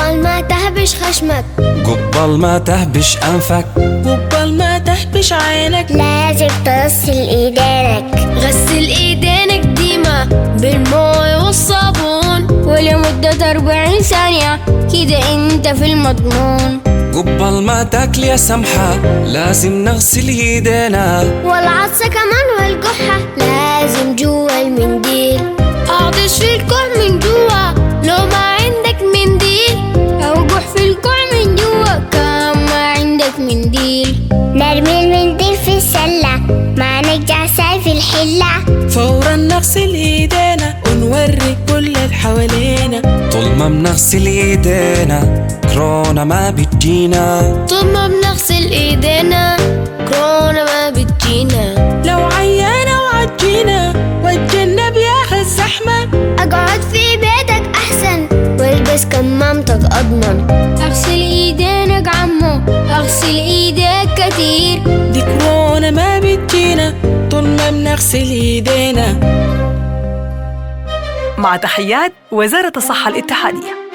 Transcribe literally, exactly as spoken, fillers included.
قبل ما تهبش خشمك، قبل ما تهبش أنفك، قبل ما تهبش عينك. لازم تغسل ايدينك، غسل ايدينك ديما بالماء والصابون ولمدة أربعين ثانية، كده انت في المضمون. قبل ما تاكل يا سمحة لازم نغسل ايدينا، والعطسة كمان والقحة لازم جوا المنديل. اعطش في الكوع من جوا لو ما عندك منديل، او قح في الكوع من جوا كان ما عندك منديل. نرمي المنديل في السلة ما نرجع ساي في الحلة، فورا نغسل ايدينا ونوري كل اللي حوالينا. طول ما بنغسل ايدينا كورونا ما بتجينا، طول ما بنغسل ايدينا كورونا ما بتجينا. لو عيانة وعجينا واتجنب يا الزحمة، اقعد في بيتك احسن والبس كمامتك اضمن. اغسل ايدينك عمو، اغسل ايديك كتير، دي كورونا ما بتجينا طول ما بنغسل ايدينا. مع تحيات وزارة الصحة الاتحادية.